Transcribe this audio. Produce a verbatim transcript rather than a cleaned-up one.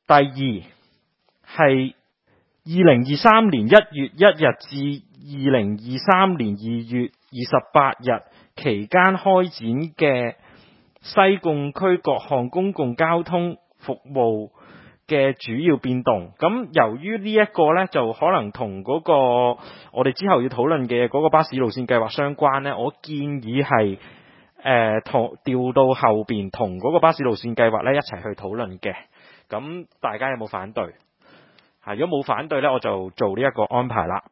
第二係二零二三年一月一日至二零二三年二月二十八日期間開展嘅西貢區各項公共交通服務嘅主要變動。咁由於呢一個呢，就可能同嗰個我哋之後要討論嘅嗰個巴士路線計劃相關呢，我建議係誒同調到後邊同嗰個巴士路線計劃呢一齊去討論嘅。咁大家有冇反對？如果冇反對呢，我就做呢一個安排啦。